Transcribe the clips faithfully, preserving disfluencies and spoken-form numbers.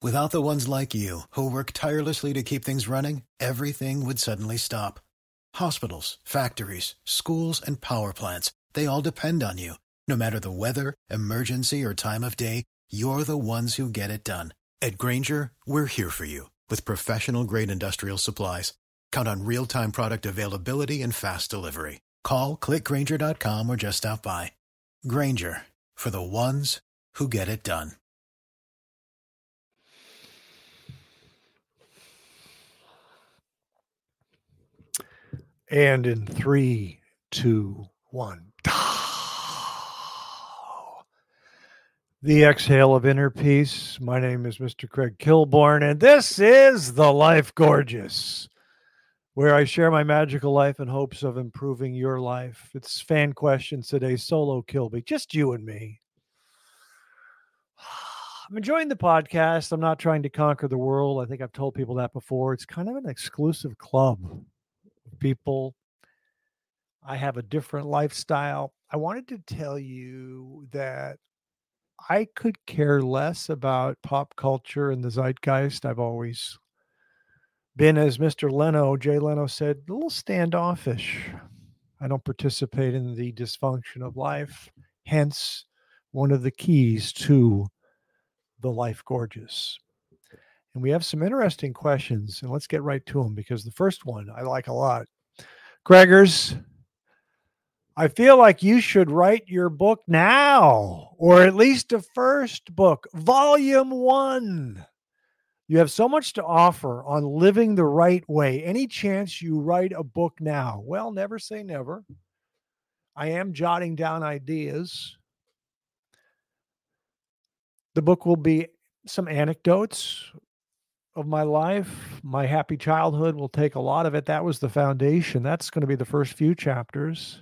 Without the ones like you, who work tirelessly to keep things running, everything would suddenly stop. Hospitals, factories, schools, and power plants, they all depend on you. No matter the weather, emergency, or time of day, you're the ones who get it done. At Grainger, we're here for you with professional-grade industrial supplies. Count on real-time product availability and fast delivery. Call, click Grainger dot com, or just stop by. Grainger, for the ones who get it done. And in three, two, one. The exhale of inner peace. My name is Mister Craig Kilborn, and this is The Life Gorgeous, where I share my magical life in hopes of improving your life. It's fan questions today, solo Kilby, just you and me. I'm enjoying the podcast. I'm not trying to conquer the world. I think I've told people that before. It's kind of an exclusive club of people. I have a different lifestyle. I wanted to tell you that I could care less about pop culture and the zeitgeist. I've always been, as Mister Leno, Jay Leno said, a little standoffish. I don't participate in the dysfunction of life. Hence, one of the keys to The Life Gorgeous. And we have some interesting questions, and let's get right to them because the first one I like a lot. Craigers, I feel like you should write your book now, or at least a first book, volume one. You have so much to offer on living the right way. Any chance you write a book now? Well, never say never. I am jotting down ideas. The book will be some anecdotes of my life. My happy childhood will take a lot of it. That was the foundation. That's going to be the first few chapters.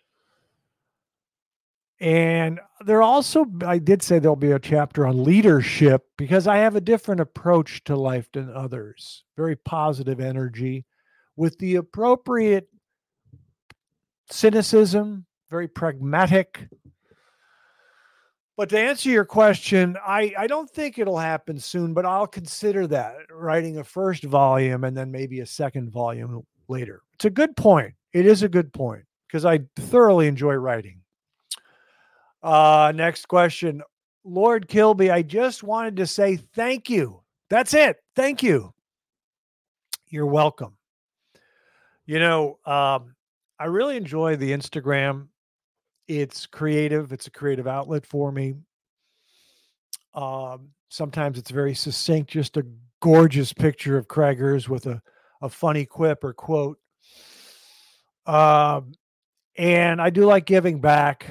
And there also, I did say there'll be a chapter on leadership because I have a different approach to life than others. Very positive energy with the appropriate cynicism, very pragmatic. But to answer your question, I, I don't think it'll happen soon, but I'll consider that, writing a first volume and then maybe a second volume later. It's a good point. It is a good point because I thoroughly enjoy writing. Uh, next question. Lord Kilby, I just wanted to say thank you. That's it. Thank you. You're welcome. You know, um, I really enjoy the Instagram. It's creative. It's a creative outlet for me. Um, sometimes it's very succinct, just a gorgeous picture of Craigers with a, a funny quip or quote. Um, and I do like giving back.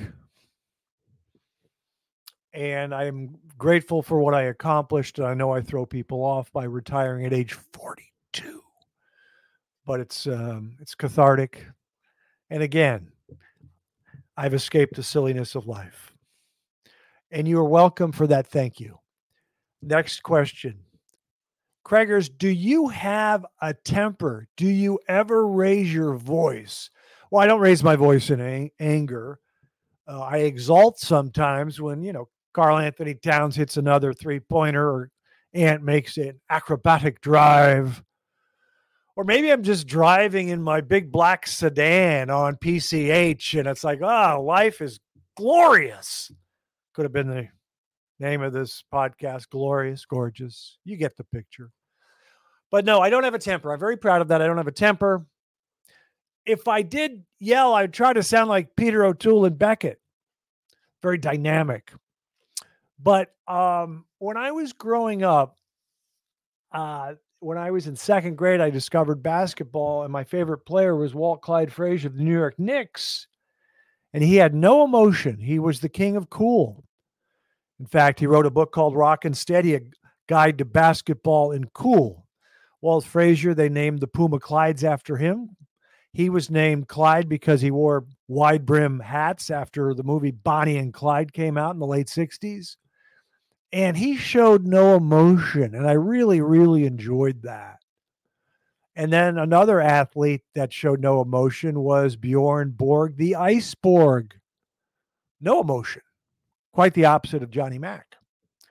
And I'm grateful for what I accomplished. I know I throw people off by retiring at age forty-two, but it's um, it's cathartic. And again, I've escaped the silliness of life. And you are welcome for that. Thank you. Next question. Craigers, do you have a temper? Do you ever raise your voice? Well, I don't raise my voice in ang- anger. Uh, I exult sometimes when, you know, Karl Anthony Towns hits another three-pointer or Ant makes an acrobatic drive. Or maybe I'm just driving in my big black sedan on P C H and it's like, oh, life is glorious. Could have been the name of this podcast, Glorious, Gorgeous. You get the picture. But no, I don't have a temper. I'm very proud of that. I don't have a temper. If I did yell, I'd try to sound like Peter O'Toole and Beckett. Very dynamic. But um, when I was growing up, uh, when I was in second grade, I discovered basketball, and my favorite player was Walt Clyde Frazier of the New York Knicks. And he had no emotion. He was the king of cool. In fact, he wrote a book called Rockin' Steady, a guide to basketball and cool. Walt Frazier, they named the Puma Clydes after him. He was named Clyde because he wore wide brim hats after the movie Bonnie and Clyde came out in the late sixties. And he showed no emotion. And I really, really enjoyed that. And then another athlete that showed no emotion was Bjorn Borg, the Ice Borg. No emotion. Quite the opposite of Johnny Mack.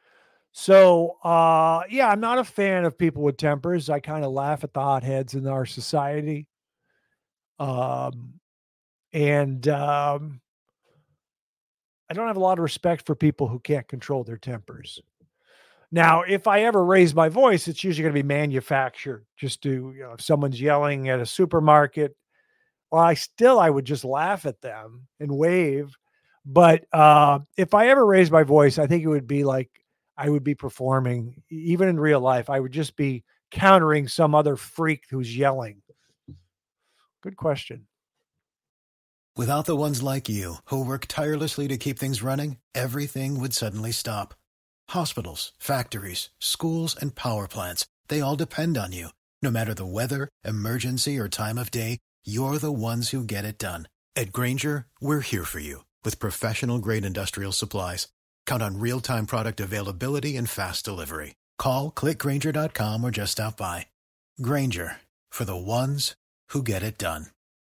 So, uh, yeah, I'm not a fan of people with tempers. I kind of laugh at the hotheads in our society. Um, and um, I don't have a lot of respect for people who can't control their tempers. Now, if I ever raise my voice, it's usually going to be manufactured. Just to, you know, if someone's yelling at a supermarket, well, I still, I would just laugh at them and wave. But uh, if I ever raise my voice, I think it would be like I would be performing, e- even in real life. I would just be countering some other freak who's yelling. Good question. Without the ones like you, who work tirelessly to keep things running, everything would suddenly stop. Hospitals, factories, schools, and power plants, they all depend on you. No matter the weather, emergency, or time of day, you're the ones who get it done. At Granger, we're here for you with professional-grade industrial supplies. Count on real-time product availability and fast delivery. Call, click Granger dot com, or just stop by. Granger, for the ones who get it done.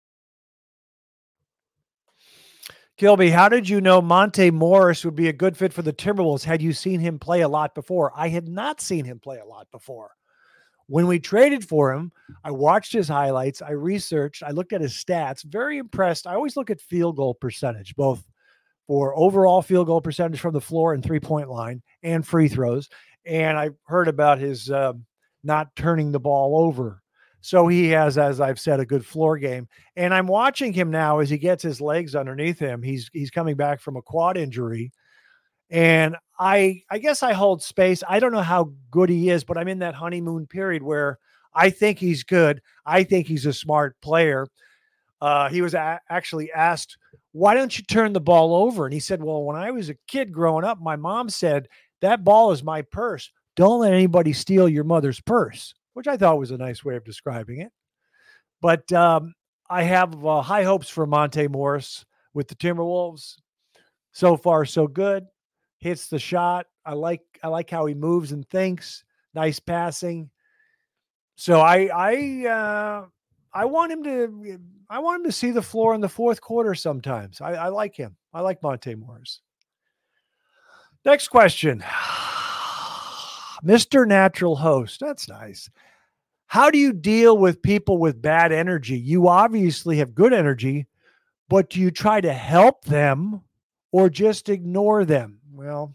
Kilby, how did you know Monte Morris would be a good fit for the Timberwolves? Had you seen him play a lot before? I had not seen him play a lot before. When we traded for him, I watched his highlights. I researched. I looked at his stats. Very impressed. I always look at field goal percentage, both for overall field goal percentage from the floor and three-point line and free throws. And I heard about his uh, not turning the ball over. So he has, as I've said, a good floor game. And I'm watching him now as he gets his legs underneath him. He's he's coming back from a quad injury. And I I guess I hold space. I don't know how good he is, but I'm in that honeymoon period where I think he's good. I think he's a smart player. Uh, he was a- actually asked, why don't you turn the ball over? And he said, well, when I was a kid growing up, my mom said, that ball is my purse. Don't let anybody steal your mother's purse, which I thought was a nice way of describing it. But um, I have uh, high hopes for Monte Morris with the Timberwolves. So far, so good. Hits the shot. I like I like how he moves and thinks. Nice passing. So I I uh, I want him to I want him to see the floor in the fourth quarter sometimes. I, I like him. I like Monte Morris. Next question. Mister Natural Host. That's nice. How do you deal with people with bad energy? You obviously have good energy, but do you try to help them or just ignore them? Well,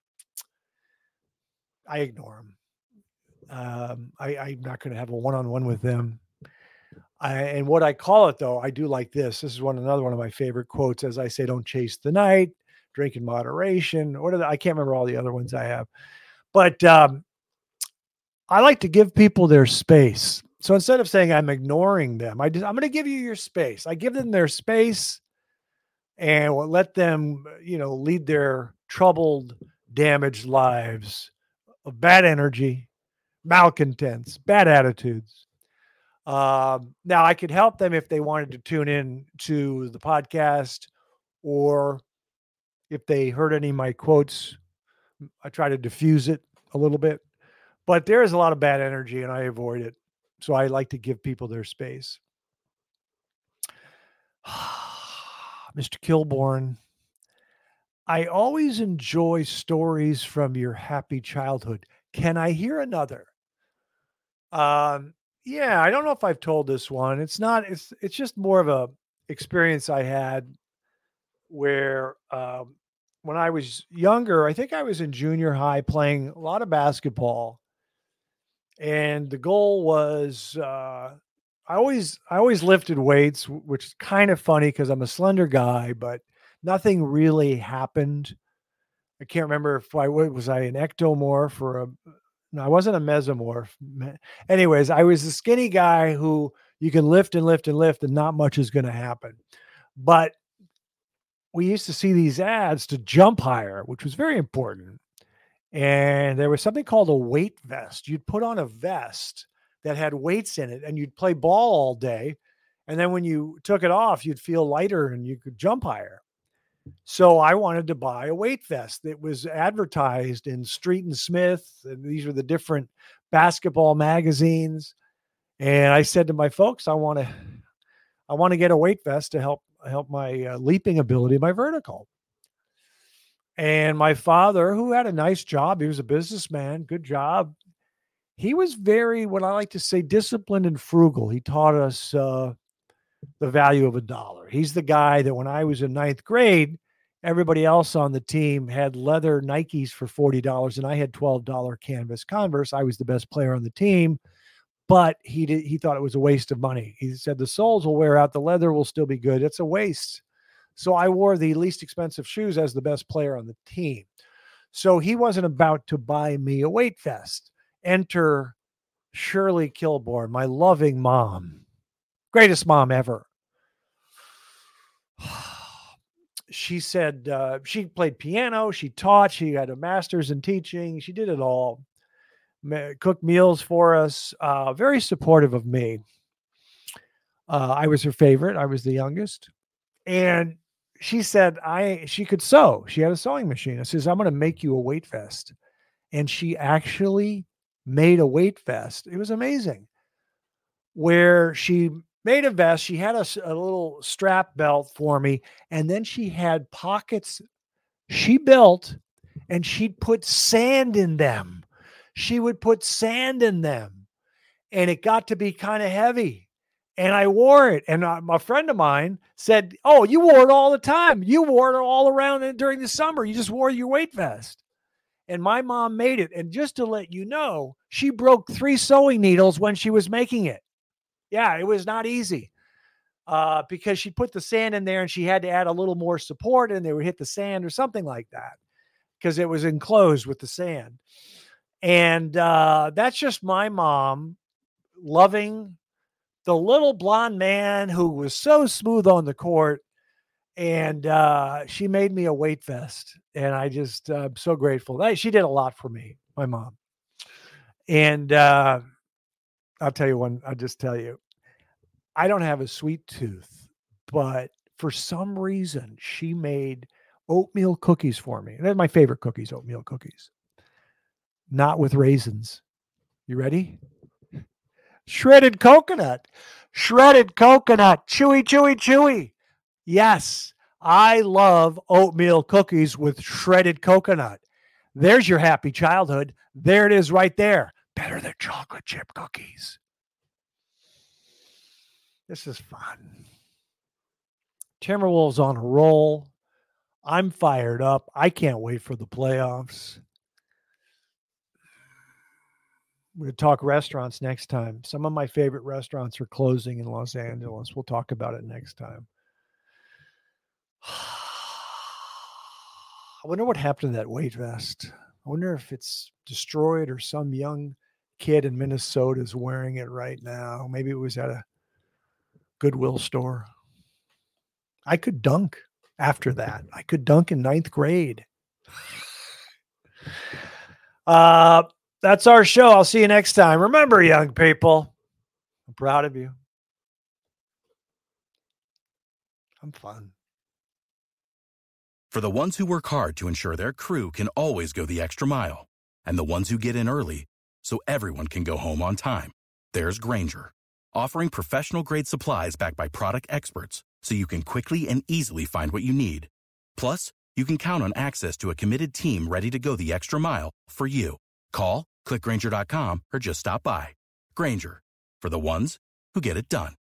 I ignore them. Um, I, I'm not going to have a one-on-one with them. I, and what I call it, though, I do like this. This is one another one of my favorite quotes. As I say, don't chase the night, drink in moderation. What are the, I can't remember all the other ones I have, but um, I like to give people their space. So instead of saying I'm ignoring them, I just, I'm going to give you your space. I give them their space and will let them, you know, lead their troubled, damaged lives of bad energy, malcontents, bad attitudes. Um, now I could help them if they wanted to tune in to the podcast or if they heard any of my quotes. I try to diffuse it a little bit, but there is a lot of bad energy and I avoid it. So I like to give people their space. Mister Kilborn, I always enjoy stories from your happy childhood. Can I hear another? Um, yeah, I don't know if I've told this one. It's not, it's it's just more of a experience I had where um when I was younger, I think I was in junior high playing a lot of basketball. And the goal was uh I always I always lifted weights, wh- which is kind of funny because I'm a slender guy, but nothing really happened. I can't remember if I wa- was I an ectomorph or a no, I wasn't a mesomorph. Me- Anyways, I was a skinny guy who you can lift and lift and lift, and not much is going to happen. But we used to see these ads to jump higher, which was very important. And there was something called a weight vest. You'd put on a vest that had weights in it, and you'd play ball all day. And then when you took it off, you'd feel lighter and you could jump higher. So I wanted to buy a weight vest that was advertised in Street and Smith, and these were the different basketball magazines. And I said to my folks, I want to, I want to get a weight vest to help help my uh, leaping ability, my vertical. And my father, who had a nice job, he was a businessman, good job. He was very, what I like to say, disciplined and frugal. He taught us uh, the value of a dollar. He's the guy that when I was in ninth grade, everybody else on the team had leather Nikes for forty dollars, and I had twelve dollars canvas Converse. I was the best player on the team, but he did, he thought it was a waste of money. He said the soles will wear out, the leather will still be good. It's a waste. So I wore the least expensive shoes as the best player on the team. So he wasn't about to buy me a weight vest. Enter Shirley Kilborn, my loving mom. Greatest mom ever. She said uh, she played piano, she taught, she had a master's in teaching, she did it all. Ma- cooked meals for us, uh, very supportive of me. Uh, I was her favorite. I was the youngest. And she said I she could sew. She had a sewing machine. I says, I'm going to make you a weight vest. And she actually made a weight vest. It was amazing. Where she made a vest, she had a, a little strap belt for me, and then she had pockets she built, and she'd put sand in them. She would put sand in them, and it got to be kind of heavy. And I wore it. And uh, a friend of mine said, oh, you wore it all the time. You wore it all around during the summer. You just wore your weight vest. And my mom made it. And just to let you know, she broke three sewing needles when she was making it. Yeah, it was not easy uh, because she put the sand in there and she had to add a little more support and they would hit the sand or something like that because it was enclosed with the sand. And uh, that's just my mom loving the little blonde man who was so smooth on the court. And uh, she made me a weight vest. And I just, uh, I'm so grateful. She did a lot for me, my mom. And uh, I'll tell you one, I'll just tell you, I don't have a sweet tooth, but for some reason, she made oatmeal cookies for me. They're my favorite cookies, oatmeal cookies. Not with raisins. You ready? Shredded coconut, shredded coconut, chewy, chewy, chewy. Yes, I love oatmeal cookies with shredded coconut. There's your happy childhood. There it is right there. Better than chocolate chip cookies. This is fun. Timberwolves on a roll. I'm fired up. I can't wait for the playoffs. We're going to talk restaurants next time. Some of my favorite restaurants are closing in Los Angeles. We'll talk about it next time. I wonder what happened to that weight vest. I wonder if it's destroyed or some young kid in Minnesota is wearing it right now. Maybe it was at a Goodwill store. I could dunk after that. I could dunk in ninth grade. Uh, That's our show. I'll see you next time. Remember, young people, I'm proud of you. I'm fun. For the ones who work hard to ensure their crew can always go the extra mile, and the ones who get in early so everyone can go home on time, there's Grainger, offering professional-grade supplies backed by product experts so you can quickly and easily find what you need. Plus, you can count on access to a committed team ready to go the extra mile for you. Call, click Grainger dot com, or just stop by. Grainger, for the ones who get it done.